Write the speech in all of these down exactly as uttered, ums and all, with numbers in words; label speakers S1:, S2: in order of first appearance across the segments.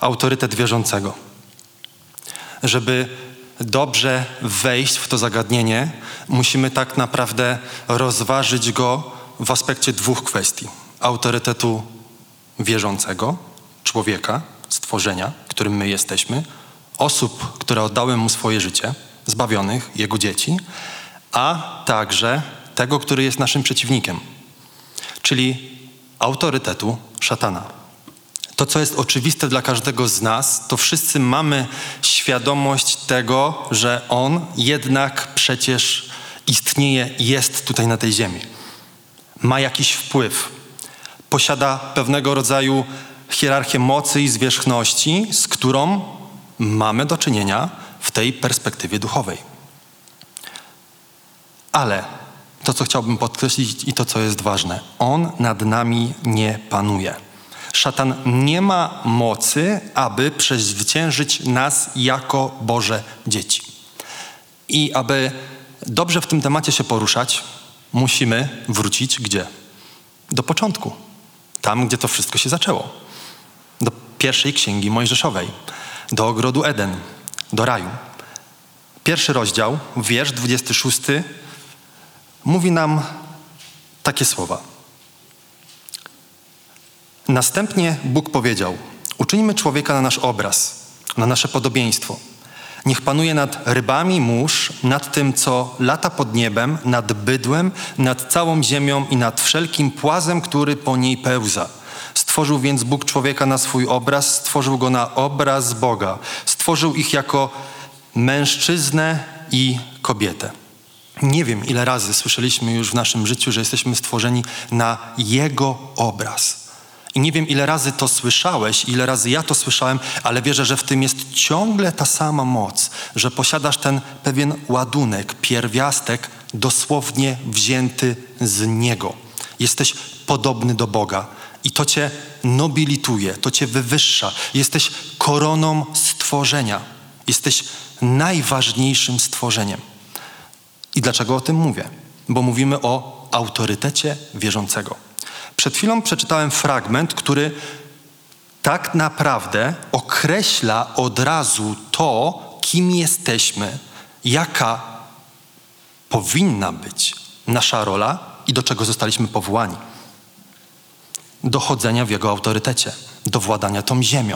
S1: autorytet wierzącego. Żeby dobrze wejść w to zagadnienie, musimy tak naprawdę rozważyć go w aspekcie dwóch kwestii. Autorytetu wierzącego, człowieka, stworzenia, którym my jesteśmy, osób, które oddały mu swoje życie, zbawionych, jego dzieci, a także tego, który jest naszym przeciwnikiem, czyli autorytetu szatana. To, co jest oczywiste dla każdego z nas, to wszyscy mamy świadomość tego, że on jednak przecież istnieje, jest tutaj na tej ziemi. Ma jakiś wpływ. Posiada pewnego rodzaju hierarchię mocy i zwierzchności, z którą mamy do czynienia w tej perspektywie duchowej. Ale to, co chciałbym podkreślić i to, co jest ważne, on nad nami nie panuje. Szatan nie ma mocy, aby przezwyciężyć nas jako Boże dzieci. I aby dobrze w tym temacie się poruszać, musimy wrócić gdzie? Do początku. Tam, gdzie to wszystko się zaczęło. Do pierwszej księgi Mojżeszowej. Do ogrodu Eden. Do raju. Pierwszy rozdział, wiersz dwudziesty szósty, mówi nam takie słowa. Następnie Bóg powiedział: uczyńmy człowieka na nasz obraz, na nasze podobieństwo. Niech panuje nad rybami mórz, nad tym, co lata pod niebem, nad bydłem, nad całą ziemią i nad wszelkim płazem, który po niej pełza. Stworzył więc Bóg człowieka na swój obraz, stworzył go na obraz Boga. Stworzył ich jako mężczyznę i kobietę. Nie wiem, ile razy słyszeliśmy już w naszym życiu, że jesteśmy stworzeni na Jego obraz. I nie wiem, ile razy to słyszałeś, ile razy ja to słyszałem, ale wierzę, że w tym jest ciągle ta sama moc, że posiadasz ten pewien ładunek, pierwiastek dosłownie wzięty z Niego. Jesteś podobny do Boga i to cię nobilituje, to cię wywyższa. Jesteś koroną stworzenia. Jesteś najważniejszym stworzeniem. I dlaczego o tym mówię? Bo mówimy o autorytecie wierzącego. Przed chwilą przeczytałem fragment, który tak naprawdę określa od razu to, kim jesteśmy, jaka powinna być nasza rola i do czego zostaliśmy powołani. Do chodzenia w Jego autorytecie, do władania tą ziemią.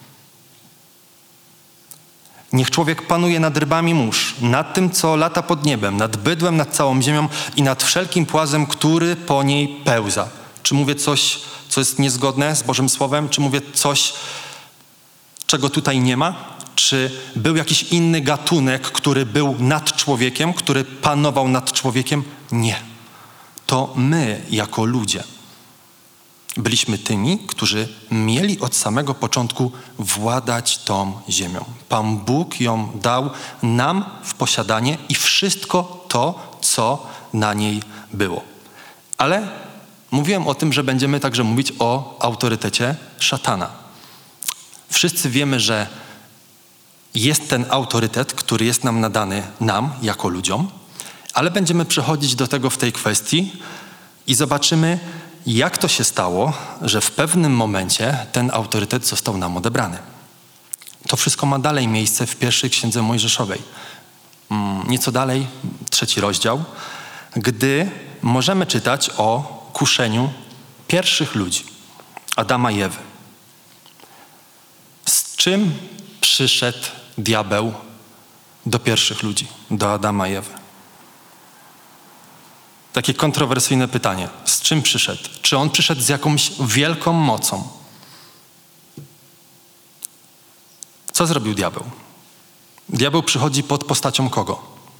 S1: Niech człowiek panuje nad rybami mórz, nad tym, co lata pod niebem, nad bydłem, nad całą ziemią i nad wszelkim płazem, który po niej pełza. Czy mówię coś, co jest niezgodne z Bożym Słowem? Czy mówię coś, czego tutaj nie ma? Czy był jakiś inny gatunek, który był nad człowiekiem, który panował nad człowiekiem? Nie. To my, jako ludzie, byliśmy tymi, którzy mieli od samego początku władać tą ziemią. Pan Bóg ją dał nam w posiadanie i wszystko to, co na niej było. Ale mówiłem o tym, że będziemy także mówić o autorytecie szatana. Wszyscy wiemy, że jest ten autorytet, który jest nam nadany, nam, jako ludziom, ale będziemy przechodzić do tego w tej kwestii i zobaczymy, jak to się stało, że w pewnym momencie ten autorytet został nam odebrany. To wszystko ma dalej miejsce w pierwszej księdze Mojżeszowej. Nieco dalej, trzeci rozdział, gdy możemy czytać o kuszeniu pierwszych ludzi, Adama i Ewy. Z czym przyszedł diabeł do pierwszych ludzi, do Adama i Ewy? Takie kontrowersyjne pytanie. Z czym przyszedł? Czy on przyszedł z jakąś wielką mocą? Co zrobił diabeł? Diabeł przychodzi pod postacią kogo?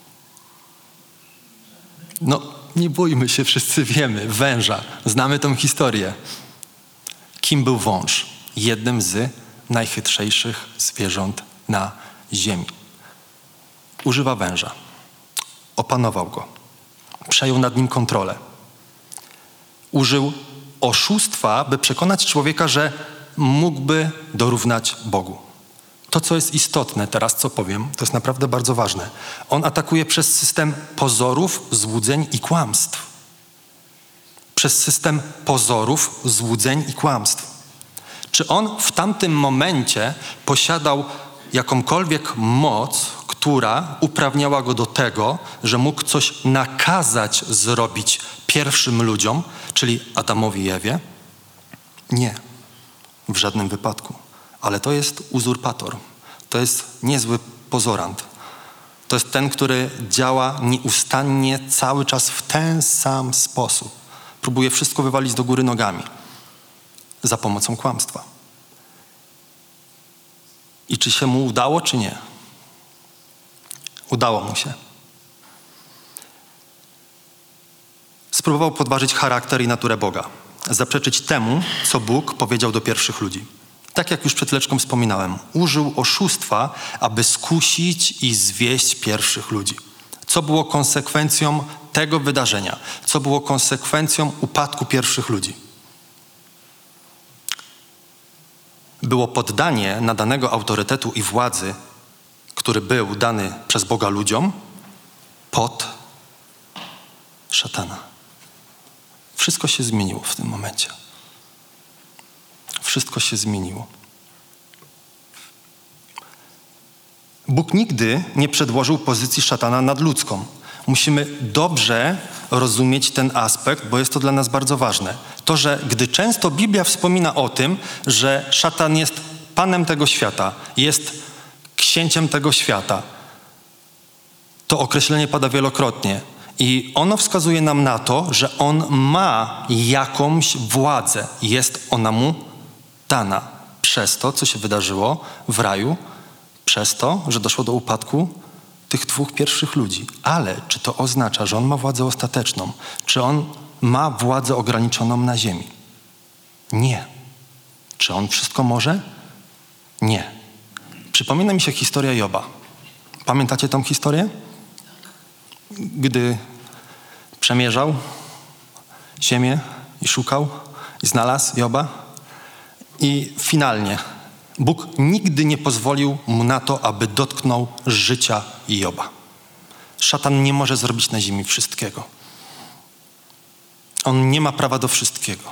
S1: No, nie bójmy się, wszyscy wiemy. Węża. Znamy tą historię. Kim był wąż? Jednym z najchytrzejszych zwierząt na ziemi. Używa węża. Opanował go. Przejął nad nim kontrolę. Użył oszustwa, by przekonać człowieka, że mógłby dorównać Bogu. To, co jest istotne teraz, co powiem, to jest naprawdę bardzo ważne. On atakuje przez system pozorów, złudzeń i kłamstw. Przez system pozorów, złudzeń i kłamstw. Czy on w tamtym momencie posiadał jakąkolwiek moc, która uprawniała go do tego, że mógł coś nakazać zrobić pierwszym ludziom, czyli Adamowi i Ewie? Nie, w żadnym wypadku. Ale to jest uzurpator. To jest niezły pozorant. To jest ten, który działa nieustannie cały czas w ten sam sposób. Próbuje wszystko wywalić do góry nogami za pomocą kłamstwa. I czy się mu udało, czy nie? Udało mu się. Spróbował podważyć charakter i naturę Boga. Zaprzeczyć temu, co Bóg powiedział do pierwszych ludzi. Tak jak już przed chwileczką wspominałem, użył oszustwa, aby skusić i zwieść pierwszych ludzi. Co było konsekwencją tego wydarzenia? Co było konsekwencją upadku pierwszych ludzi? Było poddanie nadanego autorytetu i władzy, który był dany przez Boga ludziom, pod szatana. Wszystko się zmieniło w tym momencie. Wszystko się zmieniło. Bóg nigdy nie przedłożył pozycji szatana nadludzką. Musimy dobrze rozumieć ten aspekt, bo jest to dla nas bardzo ważne. To, że gdy często Biblia wspomina o tym, że szatan jest panem tego świata, jest księciem tego świata, to określenie pada wielokrotnie. I ono wskazuje nam na to, że on ma jakąś władzę. Jest ona mu dana przez to, co się wydarzyło w raju, przez to, że doszło do upadku tych dwóch pierwszych ludzi. Ale czy to oznacza, że on ma władzę ostateczną? Czy on ma władzę ograniczoną na ziemi? Nie. Czy on wszystko może? Nie. Przypomina mi się historia Joba. Pamiętacie tą historię? Gdy przemierzał ziemię i szukał i znalazł Joba i finalnie Bóg nigdy nie pozwolił mu na to, aby dotknął życia Joba. Szatan nie może zrobić na ziemi wszystkiego. On nie ma prawa do wszystkiego.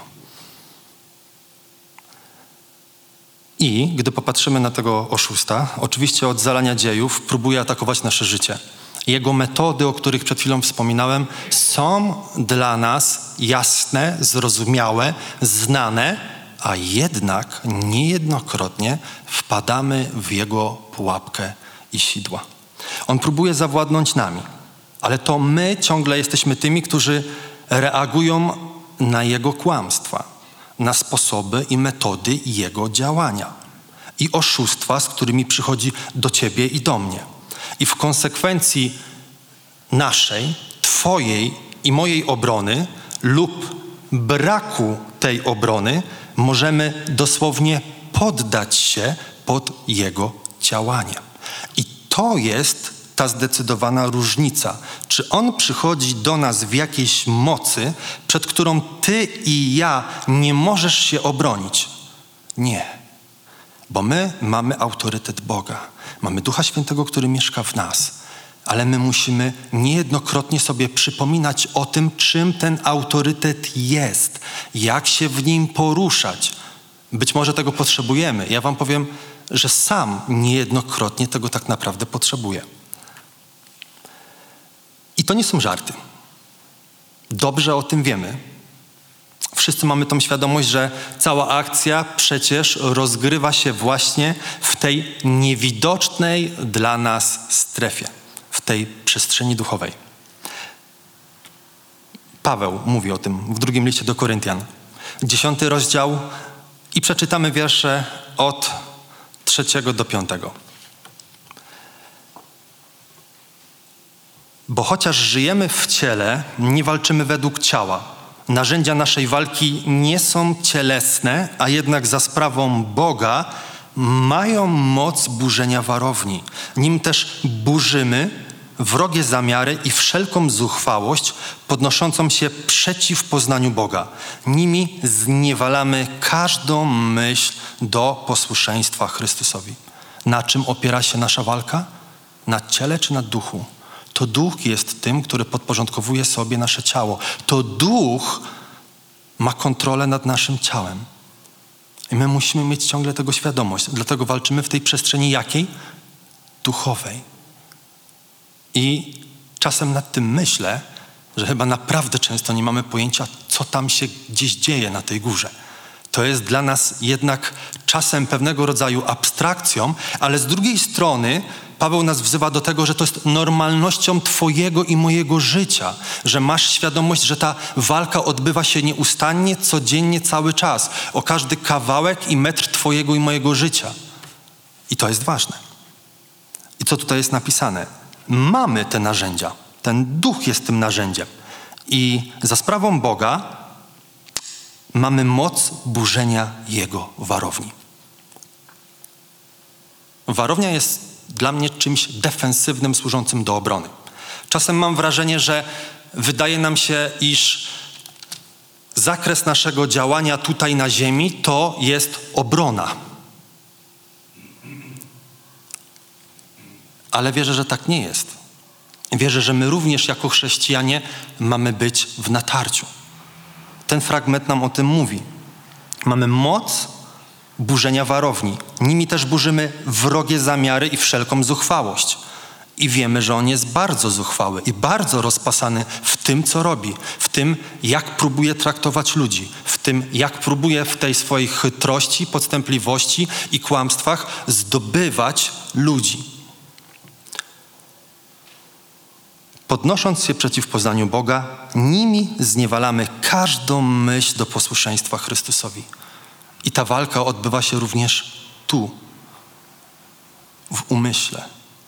S1: I gdy popatrzymy na tego oszusta, oczywiście od zalania dziejów próbuje atakować nasze życie. Jego metody, o których przed chwilą wspominałem, są dla nas jasne, zrozumiałe, znane, a jednak niejednokrotnie wpadamy w jego pułapkę i sidła. On próbuje zawładnąć nami, ale to my ciągle jesteśmy tymi, którzy reagują na jego kłamstwa, na sposoby i metody jego działania i oszustwa, z którymi przychodzi do ciebie i do mnie. I w konsekwencji naszej, twojej i mojej obrony lub braku tej obrony możemy dosłownie poddać się pod jego działanie. I to jest ta zdecydowana różnica. Czy on przychodzi do nas w jakiejś mocy, przed którą ty i ja nie możesz się obronić? Nie. Bo my mamy autorytet Boga. Mamy Ducha Świętego, który mieszka w nas. Ale my musimy niejednokrotnie sobie przypominać o tym, czym ten autorytet jest. Jak się w nim poruszać. Być może tego potrzebujemy. Ja wam powiem, że sam niejednokrotnie tego tak naprawdę potrzebuję. I to nie są żarty. Dobrze o tym wiemy. Wszyscy mamy tą świadomość, że cała akcja przecież rozgrywa się właśnie w tej niewidocznej dla nas strefie, w tej przestrzeni duchowej. Paweł mówi o tym w drugim liście do Koryntian. Dziesiąty rozdział i przeczytamy wiersze od trzeciego do piątego. Bo chociaż żyjemy w ciele, nie walczymy według ciała. Narzędzia naszej walki nie są cielesne, a jednak za sprawą Boga mają moc burzenia warowni. Nim też burzymy wrogie zamiary i wszelką zuchwałość podnoszącą się przeciw poznaniu Boga. Nimi zniewalamy każdą myśl do posłuszeństwa Chrystusowi. Na czym opiera się nasza walka? Na ciele czy na duchu? To duch jest tym, który podporządkowuje sobie nasze ciało. To duch ma kontrolę nad naszym ciałem. I my musimy mieć ciągle tego świadomość. Dlatego walczymy w tej przestrzeni jakiej? Duchowej. I czasem nad tym myślę, że chyba naprawdę często nie mamy pojęcia, co tam się gdzieś dzieje na tej górze. To jest dla nas jednak czasem pewnego rodzaju abstrakcją, ale z drugiej strony Paweł nas wzywa do tego, że to jest normalnością twojego i mojego życia, że masz świadomość, że ta walka odbywa się nieustannie, codziennie, cały czas, o każdy kawałek i metr twojego i mojego życia. I to jest ważne. I co tutaj jest napisane? Mamy te narzędzia. Ten duch jest tym narzędziem. I za sprawą Boga mamy moc burzenia Jego warowni. Warownia jest dla mnie czymś defensywnym, służącym do obrony. Czasem mam wrażenie, że wydaje nam się, iż zakres naszego działania tutaj na ziemi to jest obrona. Ale wierzę, że tak nie jest. Wierzę, że my również jako chrześcijanie mamy być w natarciu. Ten fragment nam o tym mówi. Mamy moc burzenia warowni. Nimi też burzymy wrogie zamiary i wszelką zuchwałość. I wiemy, że on jest bardzo zuchwały i bardzo rozpasany w tym, co robi. W tym, jak próbuje traktować ludzi. W tym, jak próbuje w tej swojej chytrości, podstępliwości i kłamstwach zdobywać ludzi. Podnosząc się przeciw poznaniu Boga, nimi zniewalamy każdą myśl do posłuszeństwa Chrystusowi. I ta walka odbywa się również tu, w umyśle.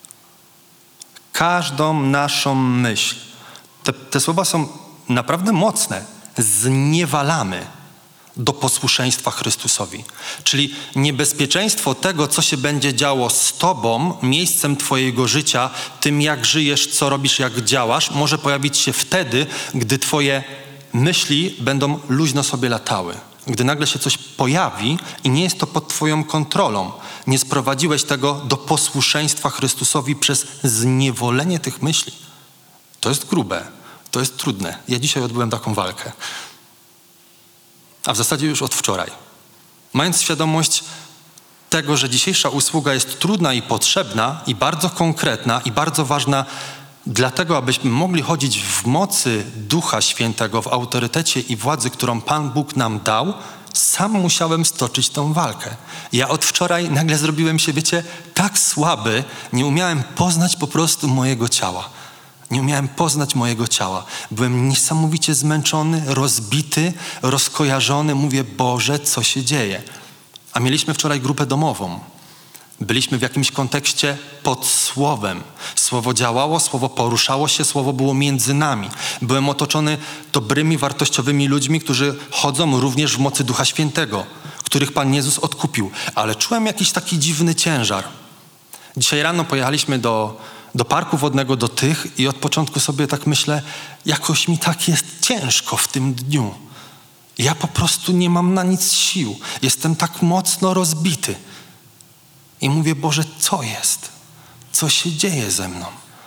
S1: Każdą naszą myśl. Te, te słowa są naprawdę mocne. Zniewalamy do posłuszeństwa Chrystusowi. Czyli niebezpieczeństwo tego, co się będzie działo z tobą, miejscem twojego życia, tym jak żyjesz, co robisz, jak działasz, może pojawić się wtedy, gdy twoje myśli będą luźno sobie latały. Gdy nagle się coś pojawi i nie jest to pod twoją kontrolą. Nie sprowadziłeś tego do posłuszeństwa Chrystusowi przez zniewolenie tych myśli. To jest grube, to jest trudne. Ja dzisiaj odbyłem taką walkę. A w zasadzie już od wczoraj. Mając świadomość tego, że dzisiejsza usługa jest trudna i potrzebna i bardzo konkretna i bardzo ważna dlatego, abyśmy mogli chodzić w mocy Ducha Świętego, w autorytecie i władzy, którą Pan Bóg nam dał, sam musiałem stoczyć tą walkę. Ja od wczoraj nagle zrobiłem się, wiecie, tak słaby, nie umiałem poznać po prostu mojego ciała. Nie umiałem poznać mojego ciała. Byłem niesamowicie zmęczony, rozbity, rozkojarzony. Mówię, Boże, co się dzieje? A mieliśmy wczoraj grupę domową. Byliśmy w jakimś kontekście pod słowem. Słowo działało, słowo poruszało się, słowo było między nami. Byłem otoczony dobrymi, wartościowymi ludźmi, którzy chodzą również w mocy Ducha Świętego, których Pan Jezus odkupił. Ale czułem jakiś taki dziwny ciężar. Dzisiaj rano pojechaliśmy do, do parku wodnego, do tych i od początku sobie tak myślę, jakoś mi tak jest ciężko w tym dniu. Ja po prostu nie mam na nic sił. Jestem tak mocno rozbity. I mówię, Boże, co jest? Co się dzieje ze mną?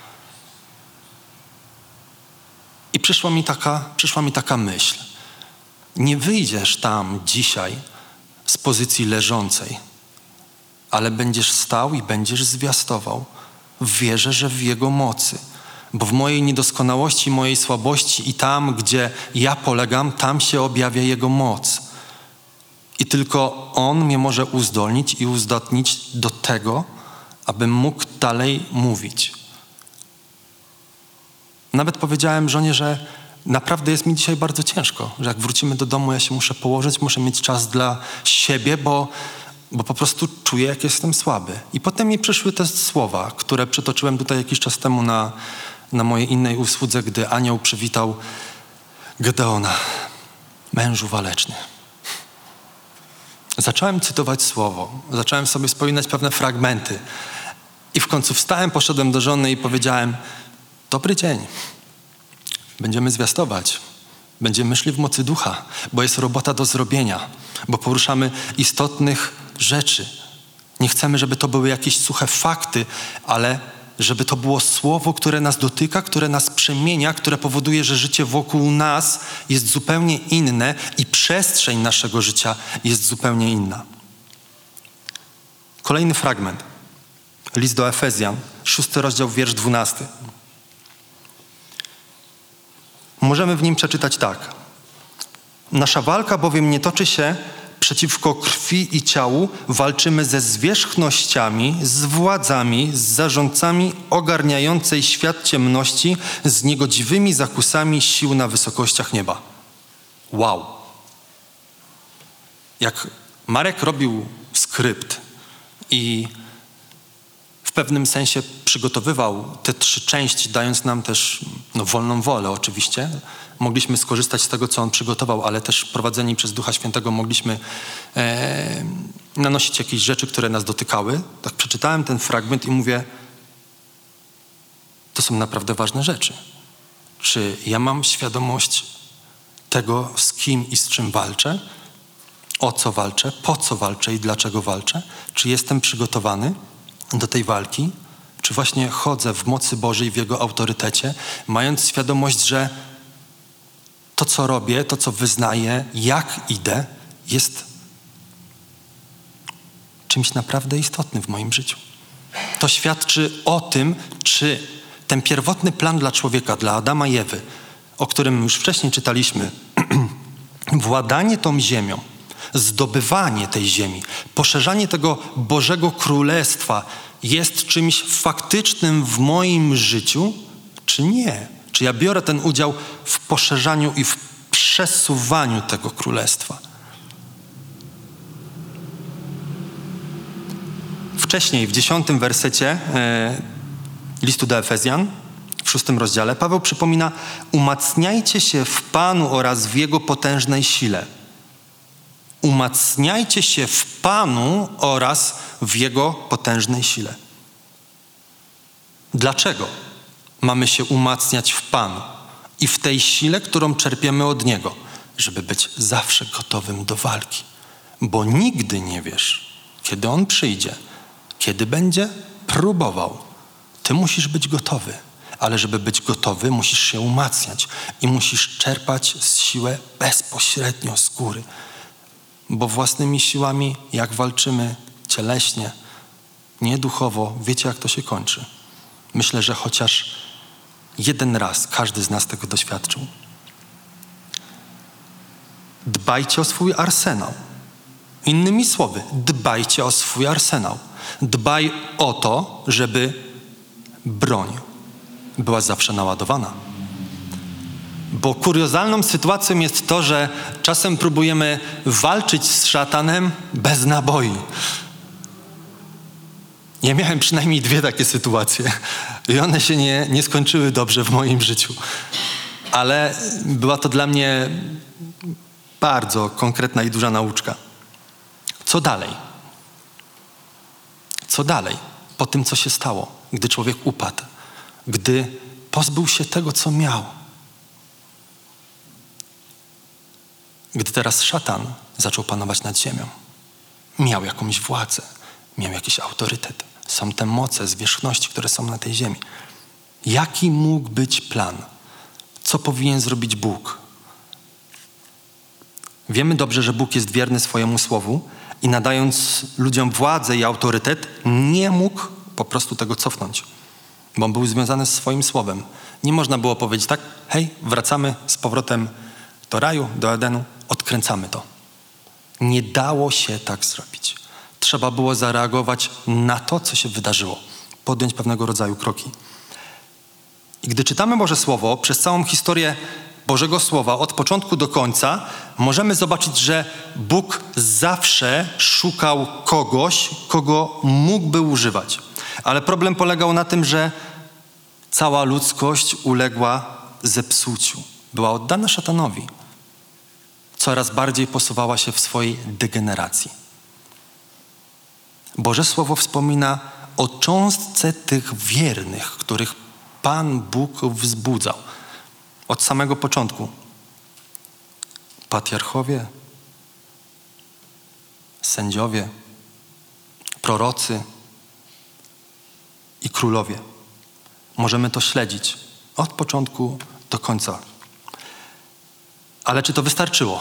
S1: I przyszła mi taka, przyszła mi taka myśl. Nie wyjdziesz tam dzisiaj z pozycji leżącej, ale będziesz stał i będziesz zwiastował. Wierzę, że w Jego mocy. Bo w mojej niedoskonałości, mojej słabości i tam, gdzie ja polegam, tam się objawia Jego moc. I tylko On mnie może uzdolnić i uzdatnić do tego, abym mógł dalej mówić. Nawet powiedziałem żonie, że naprawdę jest mi dzisiaj bardzo ciężko, że jak wrócimy do domu, ja się muszę położyć, muszę mieć czas dla siebie, bo, bo po prostu czuję, jak jestem słaby. I potem mi przyszły te słowa, które przytoczyłem tutaj jakiś czas temu na, na mojej innej usłudze, gdy anioł przywitał Gedeona, mężu waleczny. Zacząłem cytować słowo, zacząłem sobie wspominać pewne fragmenty i w końcu wstałem, poszedłem do żony i powiedziałem, dobry dzień, będziemy zwiastować, będziemy szli w mocy ducha, bo jest robota do zrobienia, bo poruszamy istotnych rzeczy. Nie chcemy, żeby to były jakieś suche fakty, ale żeby to było słowo, które nas dotyka, które nas przemienia, które powoduje, że życie wokół nas jest zupełnie inne i przestrzeń naszego życia jest zupełnie inna. Kolejny fragment. List do Efezjan, szósty rozdział, wiersz dwunasty. Możemy w nim przeczytać tak. Nasza walka bowiem nie toczy się przeciwko krwi i ciału, walczymy ze zwierzchnościami, z władzami, z zarządcami ogarniającej świat ciemności, z niegodziwymi zakusami sił na wysokościach nieba. Wow! Jak Marek robił skrypt i w pewnym sensie przygotowywał te trzy części, dając nam też no, wolną wolę oczywiście. Mogliśmy skorzystać z tego, co on przygotował, ale też prowadzeni przez Ducha Świętego mogliśmy e, nanosić jakieś rzeczy, które nas dotykały. Tak przeczytałem ten fragment i mówię, to są naprawdę ważne rzeczy. Czy ja mam świadomość tego, z kim i z czym walczę? O co walczę? Po co walczę i dlaczego walczę? Czy jestem przygotowany do tej walki? Czy właśnie chodzę w mocy Bożej, w Jego autorytecie, mając świadomość, że to, co robię, to, co wyznaję, jak idę, jest czymś naprawdę istotnym w moim życiu. To świadczy o tym, czy ten pierwotny plan dla człowieka, dla Adama i Ewy, o którym już wcześniej czytaliśmy, władanie tą ziemią, zdobywanie tej ziemi, poszerzanie tego Bożego Królestwa jest czymś faktycznym w moim życiu, czy nie? Czy ja biorę ten udział w poszerzaniu i w przesuwaniu tego królestwa? Wcześniej, w dziesiątym wersecie e, listu do Efezjan, w szóstym rozdziale, Paweł przypomina: umacniajcie się w Panu oraz w Jego potężnej sile. Umacniajcie się w Panu oraz w Jego potężnej sile. Dlaczego mamy się umacniać w Panu i w tej sile, którą czerpiemy od Niego, żeby być zawsze gotowym do walki? Bo nigdy nie wiesz, kiedy On przyjdzie, kiedy będzie próbował. Ty musisz być gotowy, ale żeby być gotowy, musisz się umacniać i musisz czerpać siłę bezpośrednio z góry. Bo własnymi siłami, jak walczymy cieleśnie, nie duchowo, wiecie, jak to się kończy. Myślę, że chociaż jeden raz każdy z nas tego doświadczył. Dbajcie o swój arsenał. Innymi słowy, dbajcie o swój arsenał. Dbaj o to, żeby broń była zawsze naładowana. Bo kuriozalną sytuacją jest to, że czasem próbujemy walczyć z szatanem bez naboi. Ja miałem przynajmniej dwie takie sytuacje i one się nie, nie skończyły dobrze w moim życiu. Ale była to dla mnie bardzo konkretna i duża nauczka. Co dalej? Co dalej? Po tym, co się stało, gdy człowiek upadł, gdy pozbył się tego, co miał. Gdy teraz szatan zaczął panować nad ziemią. Miał jakąś władzę, miał jakiś autorytet. Są te moce, zwierzchności, które są na tej ziemi. Jaki mógł być plan? Co powinien zrobić Bóg? Wiemy dobrze, że Bóg jest wierny swojemu słowu i nadając ludziom władzę i autorytet, nie mógł po prostu tego cofnąć, bo on był związany z swoim słowem. Nie można było powiedzieć tak, hej, wracamy z powrotem do raju, do Edenu, odkręcamy to. Nie dało się tak zrobić. Trzeba było zareagować na to, co się wydarzyło. Podjąć pewnego rodzaju kroki. I gdy czytamy Boże Słowo, przez całą historię Bożego Słowa, od początku do końca, możemy zobaczyć, że Bóg zawsze szukał kogoś, kogo mógłby używać. Ale problem polegał na tym, że cała ludzkość uległa zepsuciu. Była oddana szatanowi. Coraz bardziej posuwała się w swojej degeneracji. Boże Słowo wspomina o cząstce tych wiernych, których Pan Bóg wzbudzał. Od samego początku. Patriarchowie, sędziowie, prorocy i królowie. Możemy to śledzić od początku do końca. Ale czy to wystarczyło?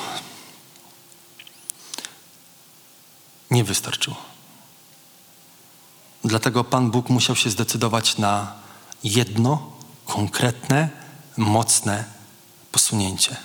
S1: Nie wystarczyło. Dlatego Pan Bóg musiał się zdecydować na jedno konkretne, mocne posunięcie.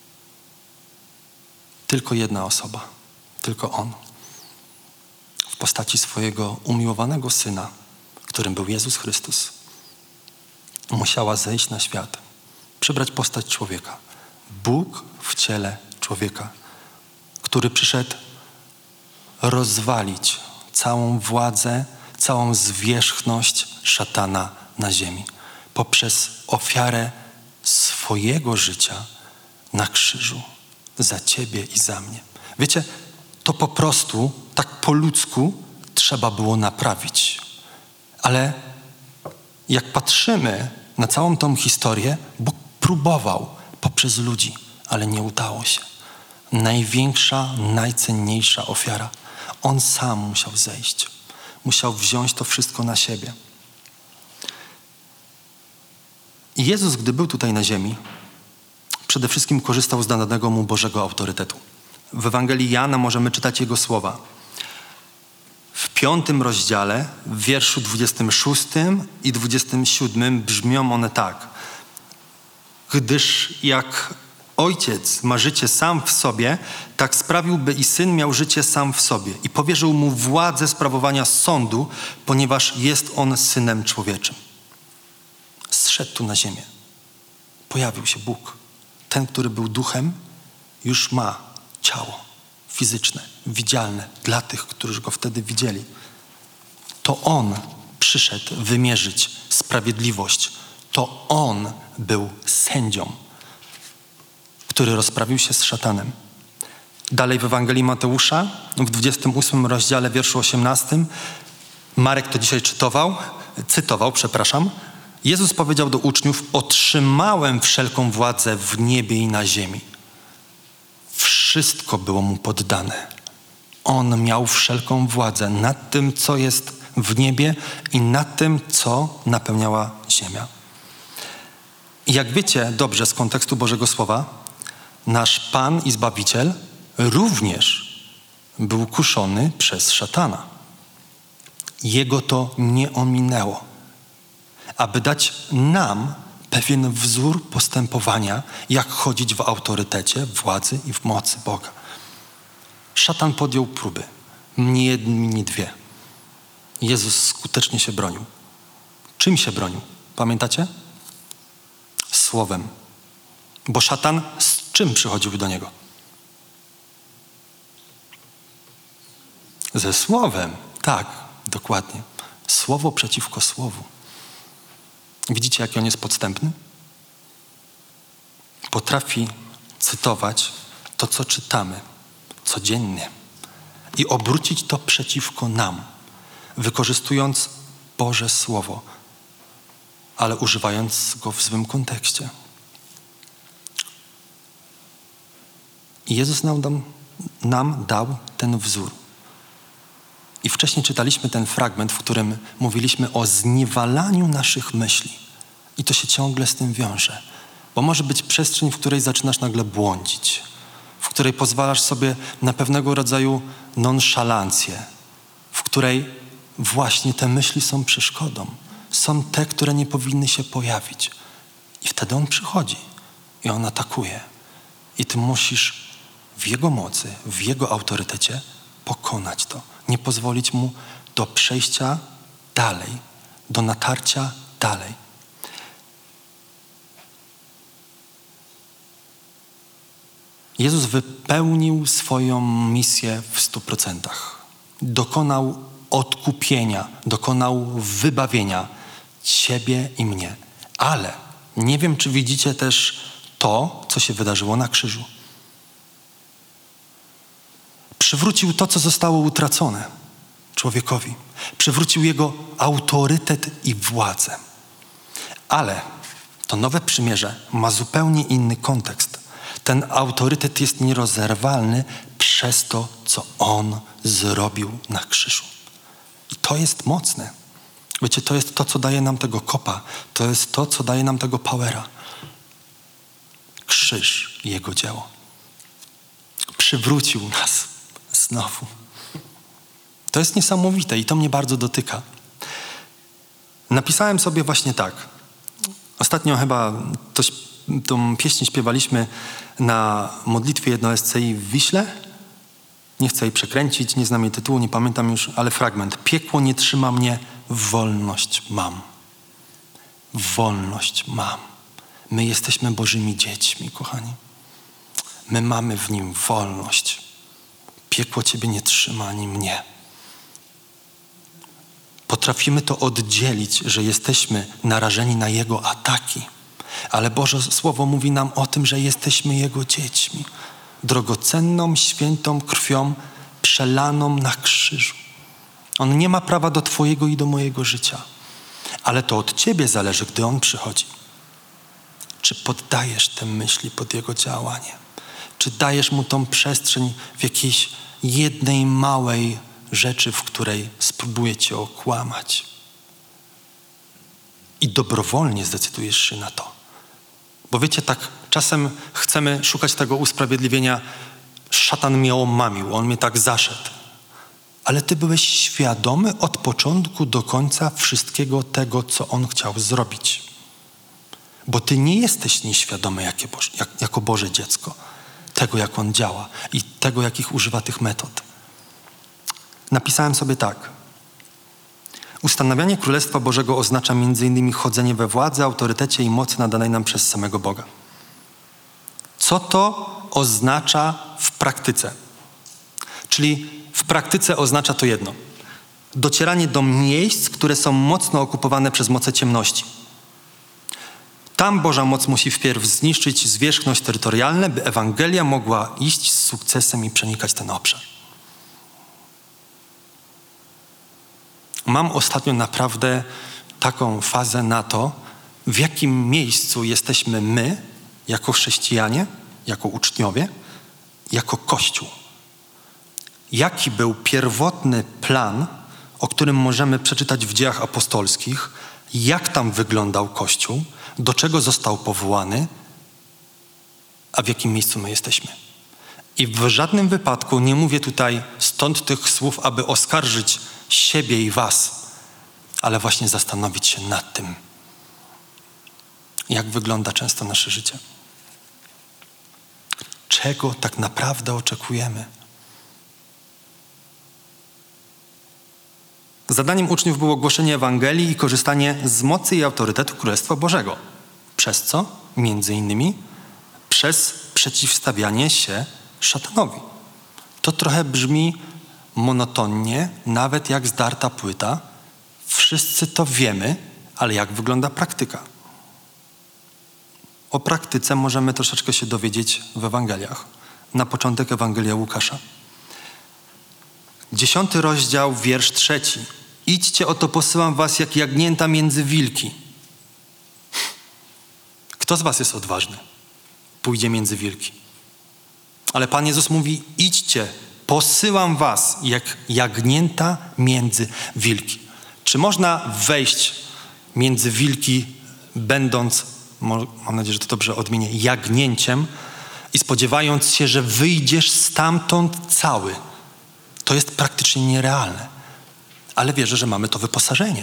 S1: Tylko jedna osoba, tylko On. W postaci swojego umiłowanego Syna, którym był Jezus Chrystus, musiała zejść na świat, przybrać postać człowieka. Bóg w ciele człowieka, który przyszedł rozwalić całą władzę, całą zwierzchność szatana na ziemi poprzez ofiarę swojego życia na krzyżu za ciebie i za mnie. Wiecie, to po prostu tak po ludzku trzeba było naprawić. Ale jak patrzymy na całą tą historię, Bóg próbował poprzez ludzi, ale nie udało się. Największa, najcenniejsza ofiara. On sam musiał zejść. Musiał wziąć to wszystko na siebie. I Jezus, gdy był tutaj na ziemi, przede wszystkim korzystał z danego mu Bożego autorytetu. W Ewangelii Jana możemy czytać Jego słowa. W piątym rozdziale, w wierszu dwudziestym szóstym i dwudziestym siódmym brzmią one tak. Gdyż jak Ojciec ma życie sam w sobie, tak sprawił, by i Syn miał życie sam w sobie i powierzył mu władzę sprawowania sądu, ponieważ jest on Synem Człowieczym. Zszedł tu na ziemię. Pojawił się Bóg. Ten, który był duchem, już ma ciało fizyczne, widzialne dla tych, którzy go wtedy widzieli. To On przyszedł wymierzyć sprawiedliwość. To On był sędzią, który rozprawił się z szatanem. Dalej w Ewangelii Mateusza, w dwudziestym ósmym rozdziale, wierszu osiemnastym, Marek to dzisiaj czytował, cytował, przepraszam, Jezus powiedział do uczniów: otrzymałem wszelką władzę w niebie i na ziemi. Wszystko było mu poddane. On miał wszelką władzę nad tym, co jest w niebie i nad tym, co napełniała ziemia. I jak wiecie dobrze z kontekstu Bożego Słowa, nasz Pan i Zbawiciel również był kuszony przez szatana. Jego to nie ominęło, aby dać nam pewien wzór postępowania, jak chodzić w autorytecie, władzy i w mocy Boga. Szatan podjął próby. Nie jedni, nie dwie. Jezus skutecznie się bronił. Czym się bronił? Pamiętacie? Słowem. Bo szatan z czym przychodził do niego? Ze słowem. Tak, dokładnie. Słowo przeciwko słowu. Widzicie, jaki on jest podstępny? Potrafi cytować to, co czytamy codziennie i obrócić to przeciwko nam, wykorzystując Boże Słowo, ale używając go w złym kontekście. I Jezus nam, nam dał ten wzór. I wcześniej czytaliśmy ten fragment, w którym mówiliśmy o zniewalaniu naszych myśli. I to się ciągle z tym wiąże. Bo może być przestrzeń, w której zaczynasz nagle błądzić, w której pozwalasz sobie na pewnego rodzaju nonszalancję, w której właśnie te myśli są przeszkodą. Są te, które nie powinny się pojawić. I wtedy on przychodzi i on atakuje. I ty musisz w jego mocy, w jego autorytecie pokonać to. Nie pozwolić mu do przejścia dalej, do natarcia dalej. Jezus wypełnił swoją misję w stu procentach. Dokonał odkupienia, dokonał wybawienia ciebie i mnie. Ale nie wiem, czy widzicie też to, co się wydarzyło na krzyżu. Przywrócił to, co zostało utracone człowiekowi. Przywrócił jego autorytet i władzę. Ale to nowe przymierze ma zupełnie inny kontekst. Ten autorytet jest nierozerwalny przez to, co on zrobił na krzyżu. I to jest mocne. Wiecie, to jest to, co daje nam tego kopa. To jest to, co daje nam tego powera. Krzyż i Jego dzieło. Przywrócił nas znowu. To jest niesamowite i to mnie bardzo dotyka. Napisałem sobie właśnie tak. Ostatnio chyba to, tą pieśń śpiewaliśmy na modlitwie jedno S C I w Wiśle. Nie chcę jej przekręcić, nie znam jej tytułu, nie pamiętam już, ale fragment. Piekło nie trzyma mnie, wolność mam. Wolność mam. My jesteśmy Bożymi dziećmi, kochani. My mamy w Nim wolność. Piekło Ciebie nie trzyma, ani mnie. Potrafimy to oddzielić, że jesteśmy narażeni na Jego ataki. Ale Boże Słowo mówi nam o tym, że jesteśmy Jego dziećmi. Drogocenną, świętą krwią przelaną na krzyżu. On nie ma prawa do Twojego i do mojego życia. Ale to od Ciebie zależy, gdy On przychodzi. Czy poddajesz te myśli pod Jego działanie? Czy dajesz Mu tą przestrzeń w jakiejś jednej małej rzeczy, w której spróbuje Cię okłamać? I dobrowolnie zdecydujesz się na to. Bo wiecie, tak czasem chcemy szukać tego usprawiedliwienia. Szatan mnie omamił, on mnie tak zaszedł. Ale Ty byłeś świadomy od początku do końca wszystkiego tego, co on chciał zrobić. Bo Ty nie jesteś nieświadomy jakie Boże, jak, jako Boże dziecko. Tego, jak On działa i tego, jakich używa tych metod. Napisałem sobie tak. Ustanawianie Królestwa Bożego oznacza między innymi chodzenie we władzy, autorytecie i mocy nadanej nam przez samego Boga. Co to oznacza w praktyce? Czyli w praktyce oznacza to jedno. Docieranie do miejsc, które są mocno okupowane przez moce ciemności. Tam Boża moc musi wpierw zniszczyć zwierzchność terytorialną, by Ewangelia mogła iść z sukcesem i przenikać ten obszar. Mam ostatnio naprawdę taką fazę na to, w jakim miejscu jesteśmy my, jako chrześcijanie, jako uczniowie, jako Kościół. Jaki był pierwotny plan, o którym możemy przeczytać w Dziejach Apostolskich, jak tam wyglądał Kościół, do czego został powołany, a w jakim miejscu my jesteśmy. I w żadnym wypadku nie mówię tutaj stąd tych słów, aby oskarżyć siebie i was, ale właśnie zastanowić się nad tym, jak wygląda często nasze życie. Czego tak naprawdę oczekujemy? Zadaniem uczniów było głoszenie Ewangelii i korzystanie z mocy i autorytetu Królestwa Bożego. Przez co? Między innymi przez przeciwstawianie się szatanowi. To trochę brzmi monotonnie, nawet jak zdarta płyta. Wszyscy to wiemy, ale jak wygląda praktyka? O praktyce możemy troszeczkę się dowiedzieć w Ewangeliach. Na początek Ewangelia Łukasza. Dziesiąty rozdział, wiersz trzeci. Idźcie, oto posyłam was jak jagnięta między wilki. Kto z was jest odważny? Pójdzie między wilki. Ale Pan Jezus mówi, idźcie, posyłam was jak jagnięta między wilki. Czy można wejść między wilki, będąc, mam nadzieję, że to dobrze odmienię, jagnięciem i spodziewając się, że wyjdziesz stamtąd cały? To jest praktycznie nierealne. Ale wierzę, że mamy to wyposażenie.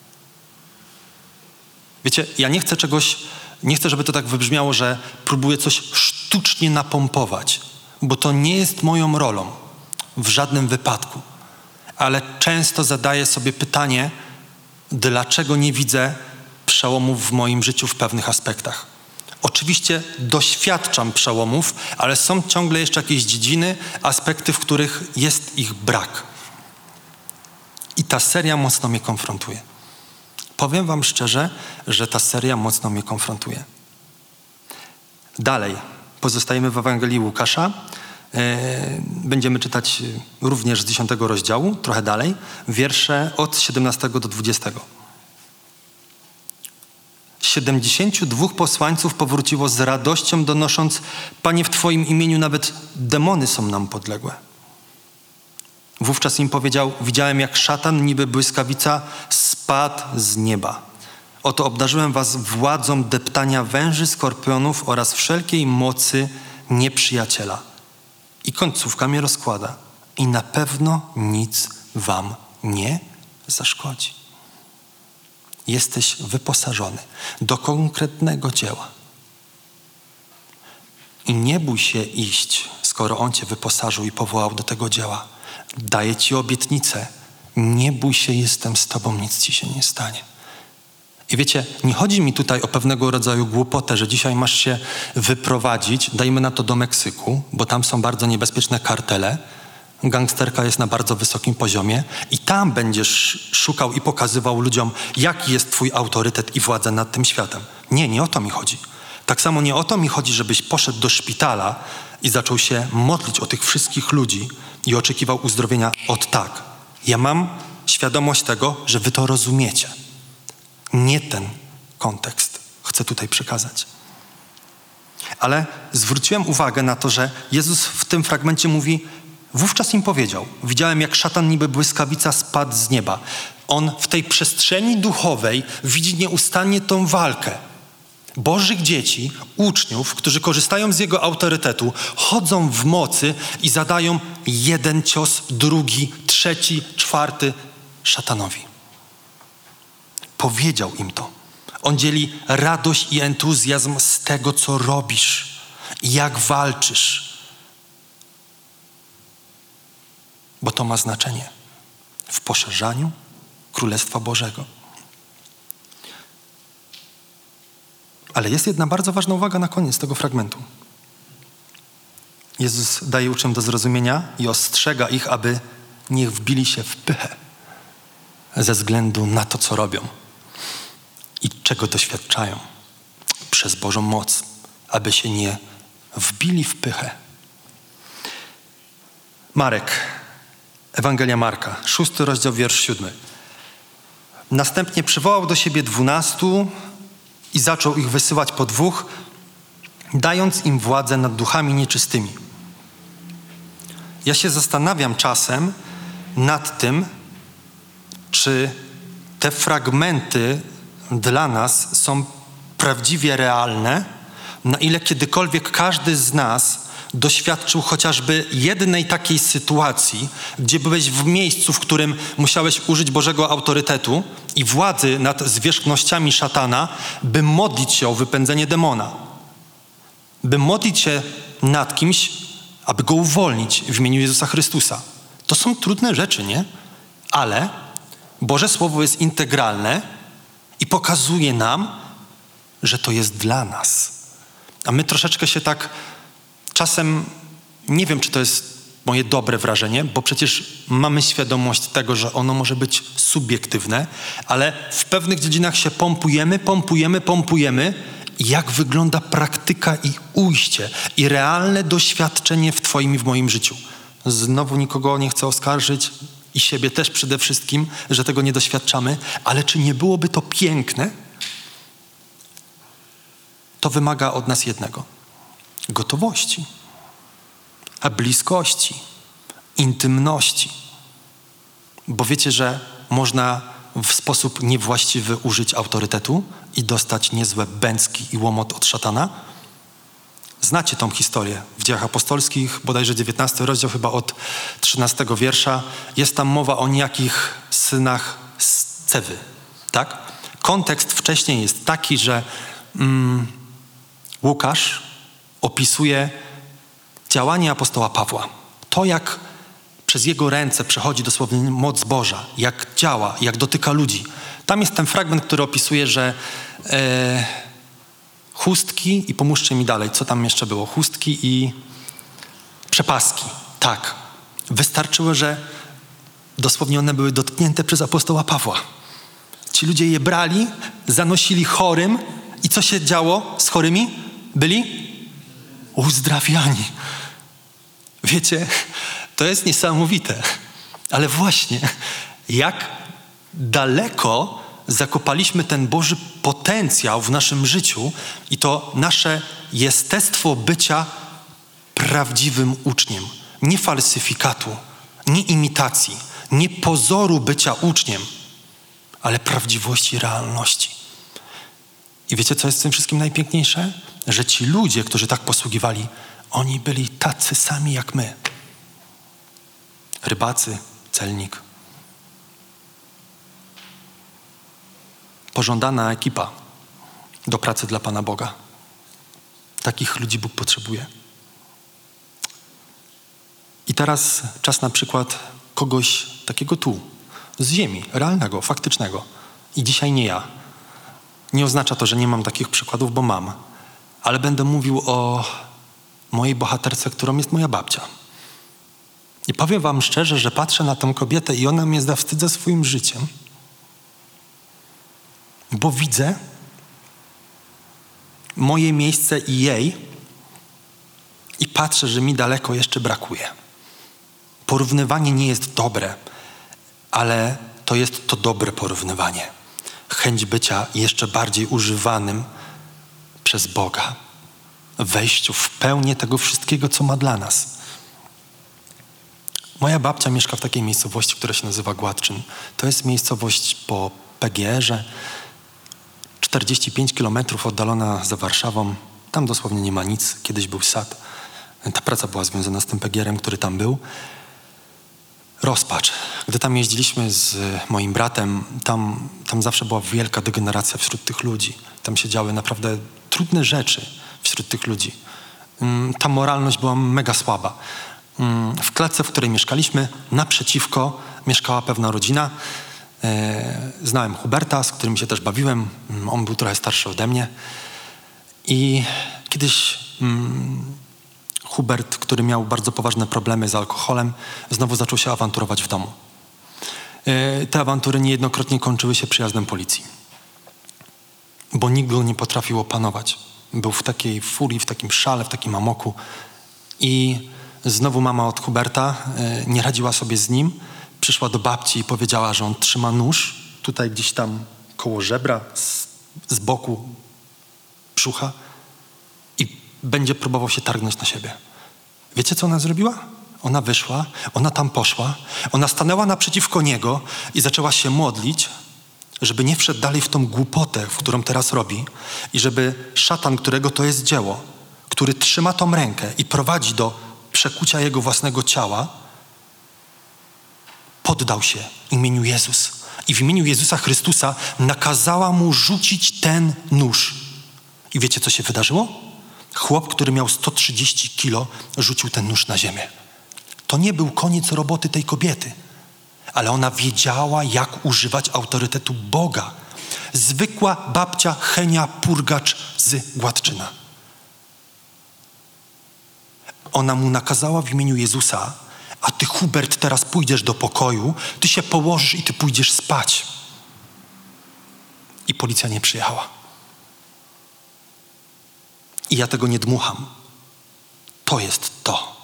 S1: Wiecie, ja nie chcę czegoś, nie chcę, żeby to tak wybrzmiało, że próbuję coś sztucznie napompować, bo to nie jest moją rolą w żadnym wypadku. Ale często zadaję sobie pytanie, dlaczego nie widzę przełomów w moim życiu w pewnych aspektach. Oczywiście doświadczam przełomów, ale są ciągle jeszcze jakieś dziedziny, aspekty, w których jest ich brak. I ta seria mocno mnie konfrontuje. Powiem wam szczerze, że ta seria mocno mnie konfrontuje. Dalej, pozostajemy w Ewangelii Łukasza. Będziemy czytać również z dziesiątego rozdziału, trochę dalej, wiersze od siedemnastego do dwudziestego. Siedemdziesięciu dwóch posłańców powróciło z radością, donosząc: Panie, w Twoim imieniu nawet demony są nam podległe. Wówczas im powiedział: widziałem, jak szatan niby błyskawica spadł z nieba. Oto obdarzyłem was władzą deptania węży, skorpionów oraz wszelkiej mocy nieprzyjaciela. I końcówka mnie rozkłada. I na pewno nic wam nie zaszkodzi. Jesteś wyposażony do konkretnego dzieła. I nie bój się iść, skoro On cię wyposażył i powołał do tego dzieła. Daję ci obietnicę. Nie bój się, jestem z tobą, nic ci się nie stanie. I wiecie, nie chodzi mi tutaj o pewnego rodzaju głupotę, że dzisiaj masz się wyprowadzić, dajmy na to do Meksyku, bo tam są bardzo niebezpieczne kartele, gangsterka jest na bardzo wysokim poziomie i tam będziesz szukał i pokazywał ludziom, jaki jest twój autorytet i władza nad tym światem. Nie, nie o to mi chodzi. Tak samo nie o to mi chodzi, żebyś poszedł do szpitala i zaczął się modlić o tych wszystkich ludzi i oczekiwał uzdrowienia od tak. Ja mam świadomość tego, że wy to rozumiecie. Nie ten kontekst chcę tutaj przekazać. Ale zwróciłem uwagę na to, że Jezus w tym fragmencie mówi: wówczas im powiedział, widziałem, jak szatan niby błyskawica spadł z nieba. On w tej przestrzeni duchowej widzi nieustannie tą walkę Bożych dzieci, uczniów, którzy korzystają z Jego autorytetu, chodzą w mocy i zadają jeden cios, drugi, trzeci, czwarty szatanowi. Powiedział im to. On dzieli radość i entuzjazm z tego, co robisz i jak walczysz. Bo to ma znaczenie w poszerzaniu Królestwa Bożego. Ale jest jedna bardzo ważna uwaga na koniec tego fragmentu. Jezus daje uczniom do zrozumienia i ostrzega ich, aby nie wbili się w pychę ze względu na to, co robią i czego doświadczają przez Bożą moc, aby się nie wbili w pychę. Marek, Ewangelia Marka, szósty rozdział, wiersz siódmy. Następnie przywołał do siebie dwunastu i zaczął ich wysyłać po dwóch, dając im władzę nad duchami nieczystymi. Ja się zastanawiam czasem nad tym, czy te fragmenty dla nas są prawdziwie realne, na ile kiedykolwiek każdy z nas doświadczył chociażby jednej takiej sytuacji, gdzie byłeś w miejscu, w którym musiałeś użyć Bożego autorytetu i władzy nad zwierzchnościami szatana, by modlić się o wypędzenie demona. By modlić się nad kimś, aby go uwolnić w imieniu Jezusa Chrystusa. To są trudne rzeczy, nie? Ale Boże Słowo jest integralne i pokazuje nam, że to jest dla nas. A my troszeczkę się tak czasem, nie wiem, czy to jest moje dobre wrażenie, bo przecież mamy świadomość tego, że ono może być subiektywne, ale w pewnych dziedzinach się pompujemy, pompujemy, pompujemy. Jak wygląda praktyka i ujście i realne doświadczenie w twoim i w moim życiu. Znowu nikogo nie chcę oskarżyć i siebie też przede wszystkim, że tego nie doświadczamy, ale czy nie byłoby to piękne? To wymaga od nas jednego. Gotowości, a bliskości, intymności. Bo wiecie, że można w sposób niewłaściwy użyć autorytetu i dostać niezłe bęcki i łomot od szatana? Znacie tą historię w Dziejach Apostolskich, bodajże dziewiętnasty rozdział, chyba od trzynastego wiersza. Jest tam mowa o niejakich synach Scewy, tak? Kontekst wcześniej jest taki, że mm, Łukasz opisuje działanie apostoła Pawła. To, jak przez jego ręce przechodzi dosłownie moc Boża, jak działa, jak dotyka ludzi. Tam jest ten fragment, który opisuje, że e, chustki i pomóżcie mi dalej, co tam jeszcze było? Chustki i przepaski. Tak. Wystarczyło, że dosłownie one były dotknięte przez apostoła Pawła. Ci ludzie je brali, zanosili chorym i co się działo z chorymi? Byli uzdrawiani. Wiecie, to jest niesamowite. Ale właśnie, jak daleko zakopaliśmy ten Boży potencjał w naszym życiu i to nasze jestestwo bycia prawdziwym uczniem. Nie falsyfikatu, Nie imitacji, nie pozoru bycia uczniem, ale prawdziwości, realności. I wiecie, co jest w tym wszystkim najpiękniejsze? Że ci ludzie, którzy tak posługiwali, oni byli tacy sami jak my. Rybacy, celnik. Pożądana ekipa do pracy dla Pana Boga. Takich ludzi Bóg potrzebuje. I teraz czas na przykład kogoś takiego tu, z ziemi, realnego, faktycznego. I dzisiaj nie ja. Nie oznacza to, że nie mam takich przykładów, bo mam. Ale będę mówił o mojej bohaterce, którą jest moja babcia. I powiem wam szczerze, że patrzę na tę kobietę i ona mnie zawstydza swoim życiem. Bo widzę moje miejsce i jej i patrzę, że mi daleko jeszcze brakuje. Porównywanie nie jest dobre, ale to jest to dobre porównywanie. Chęć bycia jeszcze bardziej używanym przez Boga. Wejściu w pełnię tego wszystkiego, co ma dla nas. Moja babcia mieszka w takiej miejscowości, która się nazywa Gładczyn. To jest miejscowość po P G R-ze, czterdzieści pięć kilometrów oddalona za Warszawą. Tam dosłownie nie ma nic. Kiedyś był sad. Ta praca była związana z tym P G R-em, który tam był. Rozpacz. Gdy tam jeździliśmy z moim bratem, tam, tam zawsze była wielka degeneracja wśród tych ludzi. Tam się działy naprawdę trudne rzeczy wśród tych ludzi. Ta moralność była mega słaba. W klatce, w której mieszkaliśmy, naprzeciwko mieszkała pewna rodzina. Znałem Huberta, z którym się też bawiłem. On był trochę starszy ode mnie. I kiedyś Hubert, który miał bardzo poważne problemy z alkoholem, znowu zaczął się awanturować w domu. Te awantury niejednokrotnie kończyły się przyjazdem policji. Bo nikt go nie potrafił opanować. Był w takiej furii, w takim szale, w takim amoku. I znowu mama od Huberta nie radziła sobie z nim. Przyszła do babci i powiedziała, że on trzyma nóż tutaj gdzieś tam koło żebra, z, z boku brzucha i będzie próbował się targnąć na siebie. Wiecie, co ona zrobiła? Ona wyszła, ona tam poszła, ona stanęła naprzeciwko niego i zaczęła się modlić, żeby nie wszedł dalej w tą głupotę, w którą teraz robi i żeby szatan, którego to jest dzieło, który trzyma tą rękę i prowadzi do przekucia jego własnego ciała, poddał się imieniu Jezus. I w imieniu Jezusa Chrystusa nakazała mu rzucić ten nóż. I wiecie, co się wydarzyło? Chłop, który miał sto trzydzieści kilo, rzucił ten nóż na ziemię. To nie był koniec roboty tej kobiety, ale ona wiedziała, jak używać autorytetu Boga. Zwykła babcia Henia Purgacz z Gładczyna. Ona mu nakazała w imieniu Jezusa: a ty, Hubert, teraz pójdziesz do pokoju, ty się położysz i ty pójdziesz spać. I policja nie przyjechała. I ja tego nie dmucham. To jest to.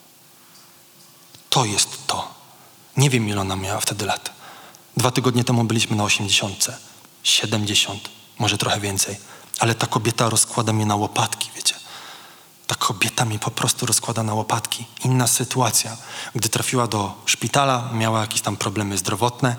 S1: To jest to. Nie wiem, ile ona miała wtedy lat. Dwa tygodnie temu byliśmy na osiemdziesiątce. siedemdziesiąt, może trochę więcej. Ale ta kobieta rozkłada mnie na łopatki, wiecie. Ta kobieta mnie po prostu rozkłada na łopatki. Inna sytuacja. Gdy trafiła do szpitala, miała jakieś tam problemy zdrowotne.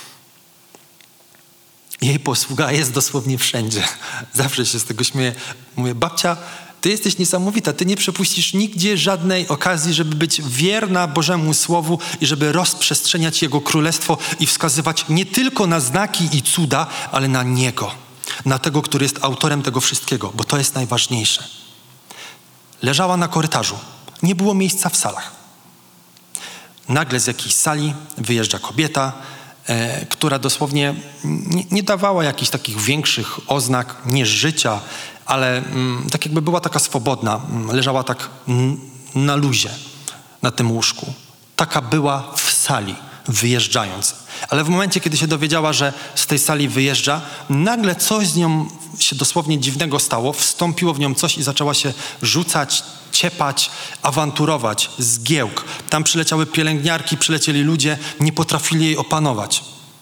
S1: Jej posługa jest dosłownie wszędzie. Zawsze się z tego śmieję. Mówię: babcia, ty jesteś niesamowita. Ty nie przepuścisz nigdzie żadnej okazji, żeby być wierna Bożemu Słowu i żeby rozprzestrzeniać Jego Królestwo i wskazywać nie tylko na znaki i cuda, ale na Niego. Na tego, który jest autorem tego wszystkiego, bo to jest najważniejsze. Leżała na korytarzu. Nie było miejsca w salach. Nagle z jakiejś sali wyjeżdża kobieta, e, która dosłownie nie, nie dawała jakichś takich większych oznak, nie życia, ale mm, tak jakby była taka swobodna. Leżała tak n, na luzie na tym łóżku. Taka była w sali, wyjeżdżając. Ale w momencie, kiedy się dowiedziała, że z tej sali wyjeżdża, nagle coś z nią się dosłownie dziwnego stało, wstąpiło w nią coś i zaczęła się rzucać, ciepać, awanturować, zgiełk. Tam przyleciały pielęgniarki, przylecieli ludzie, nie potrafili jej opanować.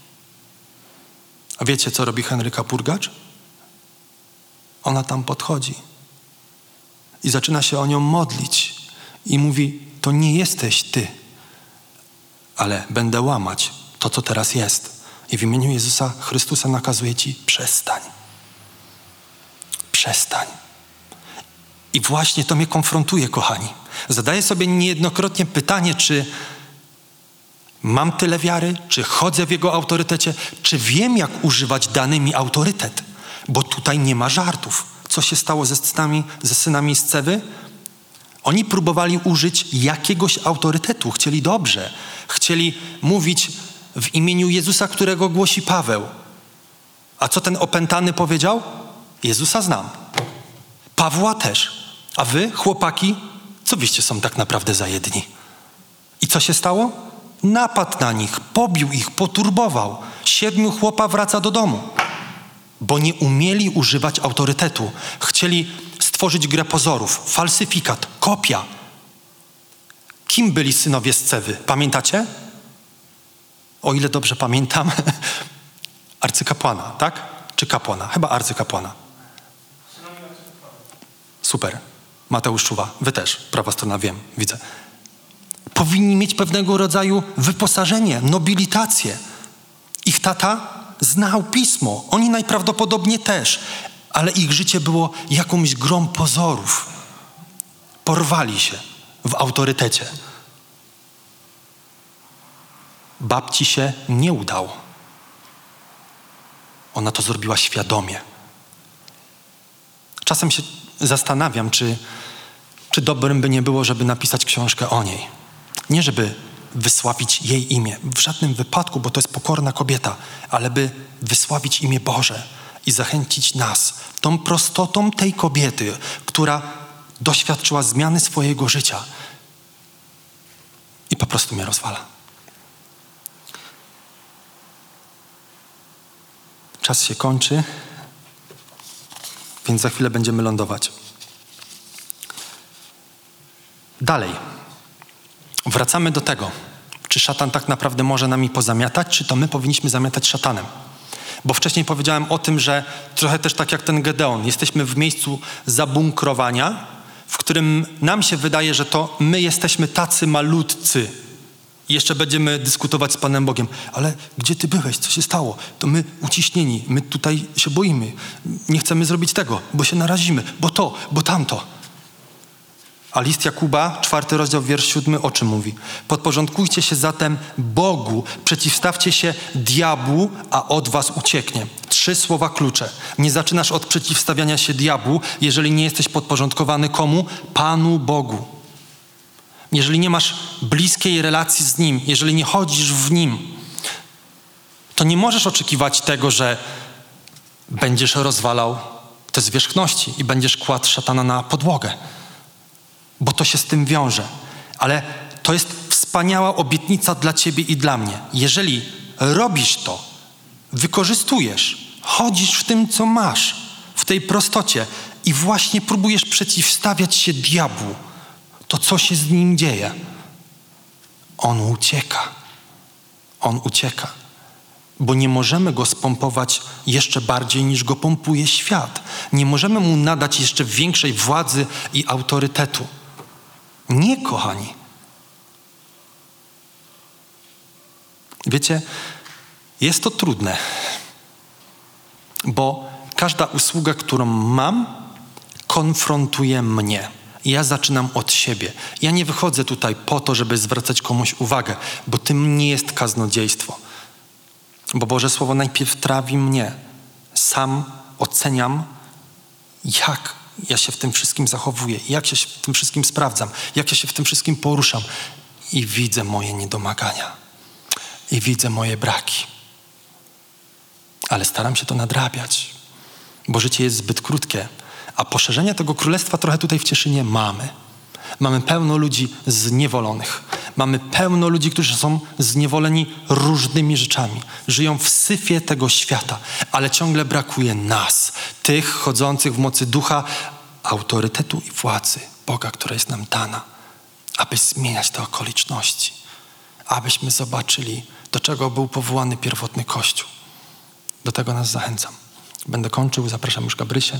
S1: A wiecie, co robi Henryka Purgacz? Ona tam podchodzi i zaczyna się o nią modlić i mówi: to nie jesteś ty. ale będę łamać to, co teraz jest. I w imieniu Jezusa Chrystusa nakazuję ci, przestań. Przestań. I właśnie to mnie konfrontuje, kochani. Zadaję sobie niejednokrotnie pytanie, czy mam tyle wiary, czy chodzę w Jego autorytecie, czy wiem, jak używać dany mi autorytet. Bo tutaj nie ma żartów. Co się stało ze synami, ze synami Scewy? Oni próbowali użyć jakiegoś autorytetu. Chcieli dobrze. Chcieli mówić w imieniu Jezusa, którego głosi Paweł. A co ten opętany powiedział? Jezusa znam. Pawła też. A wy, chłopaki, co wyście są tak naprawdę za jedni? I co się stało? Napadł na nich, pobił ich, poturbował. Siedmiu chłopa wraca do domu, bo nie umieli używać autorytetu. Chcieli stworzyć grę pozorów, falsyfikat, kopia. Kim byli synowie Scewy? Pamiętacie? O ile dobrze pamiętam, arcykapłana, tak? Czy kapłana? Chyba arcykapłana. Super. Mateusz Czuwa. Wy też. Prawa strona, wiem, widzę. Powinni mieć pewnego rodzaju wyposażenie, nobilitację. Ich tata znał pismo. Oni najprawdopodobniej też. Ale ich życie było jakąś grą pozorów. Porwali się w autorytecie. Babci się nie udał. Ona to zrobiła świadomie. Czasem się zastanawiam, czy, czy dobrym by nie było, żeby napisać książkę o niej. Nie żeby wysławić jej imię, w żadnym wypadku, bo to jest pokorna kobieta, ale by wysławić imię Boże i zachęcić nas tą prostotą tej kobiety, która doświadczyła zmiany swojego życia i po prostu mnie rozwala. Czas się kończy, więc za chwilę będziemy lądować. Dalej. Wracamy do tego, czy szatan tak naprawdę może nami pozamiatać, czy to my powinniśmy zamiatać szatanem. Bo wcześniej powiedziałem o tym, że trochę też tak jak ten Gedeon, jesteśmy w miejscu zabunkrowania, w którym nam się wydaje, że to my jesteśmy tacy malutcy. I jeszcze będziemy dyskutować z Panem Bogiem. Ale gdzie ty byłeś? Co się stało? To my uciśnieni, my tutaj się boimy. Nie chcemy zrobić tego, bo się narazimy, bo to, bo tamto. A list Jakuba, czwarty rozdział, wiersz siódmy, o czym mówi? Podporządkujcie się zatem Bogu, przeciwstawcie się diabłu, a od was ucieknie. Trzy słowa klucze. Nie zaczynasz od przeciwstawiania się diabłu, jeżeli nie jesteś podporządkowany komu? Panu Bogu. Jeżeli nie masz bliskiej relacji z Nim, jeżeli nie chodzisz w Nim, to nie możesz oczekiwać tego, że będziesz rozwalał te zwierzchności i będziesz kładł szatana na podłogę. Bo to się z tym wiąże. Ale to jest wspaniała obietnica dla ciebie i dla mnie. Jeżeli robisz to, wykorzystujesz, chodzisz w tym, co masz, w tej prostocie i właśnie próbujesz przeciwstawiać się diabłu, to co się z nim dzieje? On ucieka. On ucieka. Bo nie możemy go spompować jeszcze bardziej, niż go pompuje świat. Nie możemy mu nadać jeszcze większej władzy i autorytetu. Nie, kochani. Wiecie, jest to trudne, bo każda usługa, którą mam, konfrontuje mnie. Ja zaczynam od siebie. Ja nie wychodzę tutaj po to, żeby zwracać komuś uwagę, bo tym nie jest kaznodziejstwo. Bo Boże Słowo najpierw trawi mnie. Sam oceniam, jak ja się w tym wszystkim zachowuję, jak ja się w tym wszystkim sprawdzam, jak ja się w tym wszystkim poruszam i widzę moje niedomagania i widzę moje braki. Ale staram się to nadrabiać, bo życie jest zbyt krótkie, a poszerzenia tego królestwa trochę tutaj w Cieszynie mamy. Mamy pełno ludzi zniewolonych. Mamy pełno ludzi, którzy są zniewoleni różnymi rzeczami. Żyją w syfie tego świata, ale ciągle brakuje nas, tych chodzących w mocy ducha, autorytetu i władzy Boga, która jest nam dana, aby zmieniać te okoliczności, abyśmy zobaczyli, do czego był powołany pierwotny Kościół. Do tego nas zachęcam. Będę kończył, zapraszam już Gabrysię.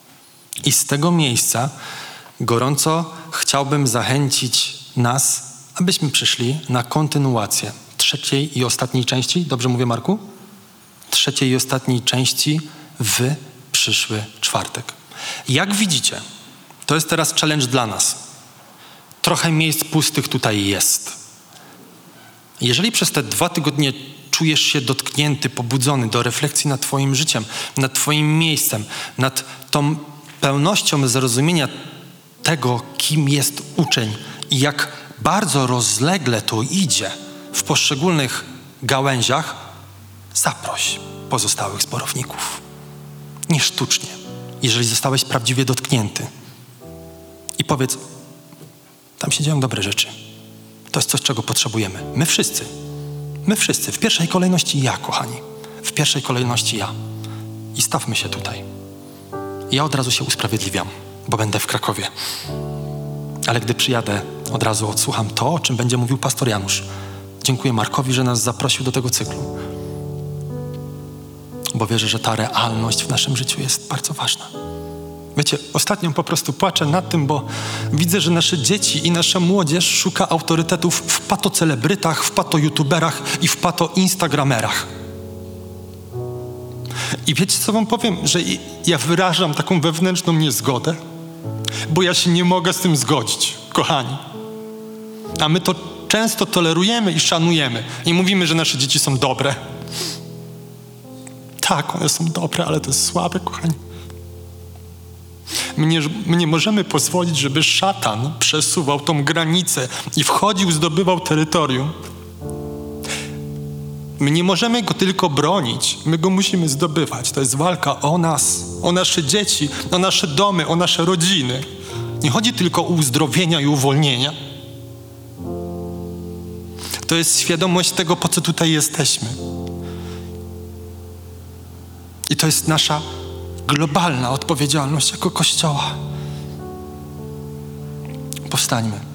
S1: I z tego miejsca gorąco chciałbym zachęcić nas, abyśmy przyszli na kontynuację trzeciej i ostatniej części. Dobrze mówię, Marku? Trzeciej i ostatniej części w przyszły czwartek. Jak widzicie, to jest teraz challenge dla nas. Trochę miejsc pustych tutaj jest. Jeżeli przez te dwa tygodnie czujesz się dotknięty, pobudzony do refleksji nad twoim życiem, nad twoim miejscem, nad tą pełnością zrozumienia tego, kim jest uczeń i jak bardzo rozlegle to idzie w poszczególnych gałęziach, zaproś pozostałych zborowników. Nie sztucznie, jeżeli zostałeś prawdziwie dotknięty. I powiedz, tam się dzieją dobre rzeczy. To jest coś, czego potrzebujemy. My wszyscy. My wszyscy. W pierwszej kolejności ja, kochani. W pierwszej kolejności ja. I stawmy się tutaj. Ja od razu się usprawiedliwiam, bo będę w Krakowie. Ale gdy przyjadę, od razu odsłucham to, o czym będzie mówił pastor Janusz. Dziękuję Markowi, że nas zaprosił do tego cyklu. Bo wierzę, że ta realność w naszym życiu jest bardzo ważna. Wiecie, ostatnio po prostu płaczę nad tym, bo widzę, że nasze dzieci i nasza młodzież szuka autorytetów w patocelebrytach, w pato-youtuberach i w pato-instagramerach. I wiecie, co wam powiem? Że ja wyrażam taką wewnętrzną niezgodę, bo ja się nie mogę z tym zgodzić, kochani. A my to często tolerujemy i szanujemy i mówimy, że nasze dzieci są dobre. Tak, one są dobre, ale to jest słabe, kochani. My nie, my nie możemy pozwolić, żeby szatan przesuwał tą granicę i wchodził, zdobywał terytorium. My nie możemy go tylko bronić, my go musimy zdobywać. To jest walka o nas, o nasze dzieci, o nasze domy, o nasze rodziny. Nie chodzi tylko o uzdrowienia i uwolnienia. To jest świadomość tego, po co tutaj jesteśmy. I to jest nasza globalna odpowiedzialność jako Kościoła. Powstańmy.